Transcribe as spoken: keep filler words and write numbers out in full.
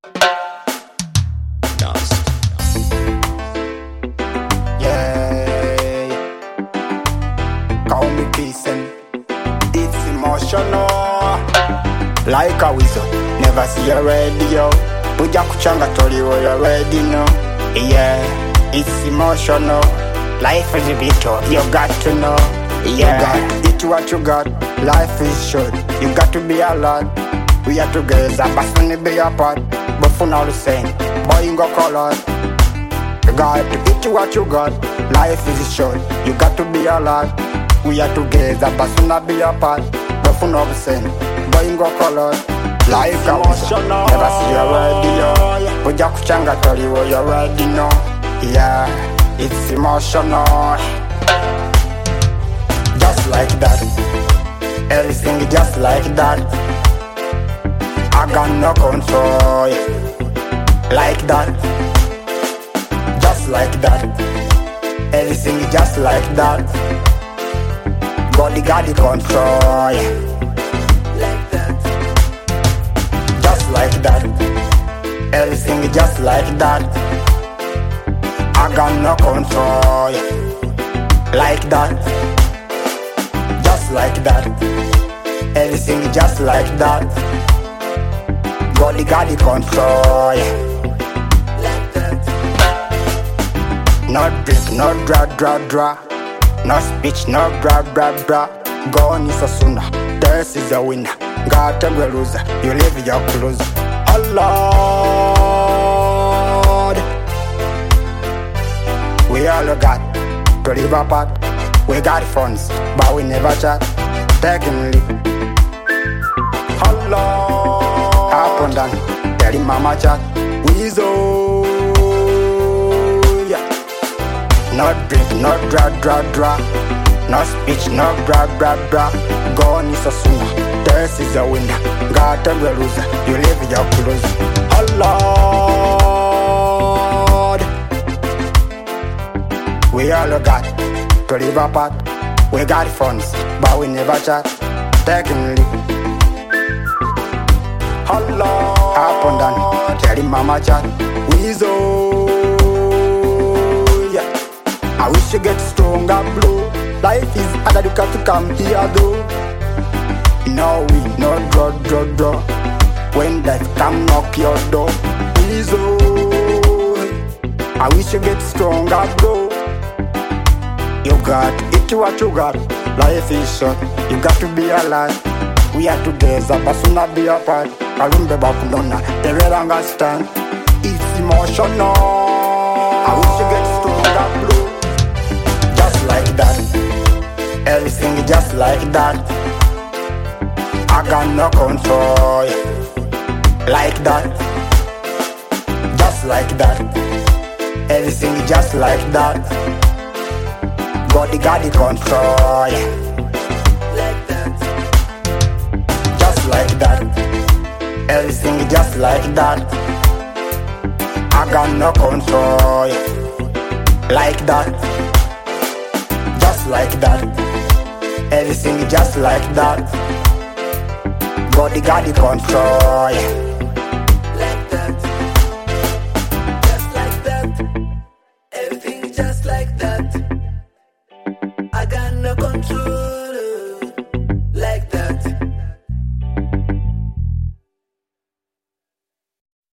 Dust. Yeah, call me peace and it's emotional. Like a whistle, never see a radio. Puja kuchanga tori you already know. Yeah, it's emotional. Life is a bitch, you got to know. Yeah, you got it what you got. Life is short, you got to be alert. We are together, but soon be apart. But for now the same, boy you go color. You got to eat what you got. Life is short, you got to be alert. We are together, but soon be apart. But for now the same, boy you go color. Life emotional, never see a radio. Puja kuchanga tori you already know. Yeah, it's emotional. Just like that, everything is just like that. I got no control. Like that, just like that, everything is just like that. Body got the control. Like that, just like that, everything is just like that. I got no control. Like that, just like that, everything is just like that. Body got the control. Like that. No drink, no dra dra dra. No speech, no bra bra bra. Gone is a sooner, this is a winner. Got a loser, you live your clothes. Oh Lord, we all got to live apart. We got funds, but we never chat. Technically, oh Lord, up and down, tell him mama chat. Weasel, yeah. No drink, no dra dra dra. No speech, no bra bra bra. Gone is a sooner, this is a winner. Got a loser, you live your clothes. Oh Lord, we all got to live apart. We got funds, but we never chat. Technically, oh Lord, up and down, tell him mama chat. Weasel, yeah. I wish you get stronger, blow. Life is harder, you got to come here though. No we, no draw, draw, draw. When life come knock your door, please oh, I wish you get stronger, bro. You got it, what you got. Life is short, you got to be alive. We are together, but soon not be apart. I remember Bakunona, they will understand. It's emotional. I wish you get stronger, bro. Just like that, everything is just like that. I got no control. Like that, just like that, everything is just like that. Body got the control. Like that, just like that, everything is just like that. I got no control. Like that, just like that, everything is just like that. Body got the control.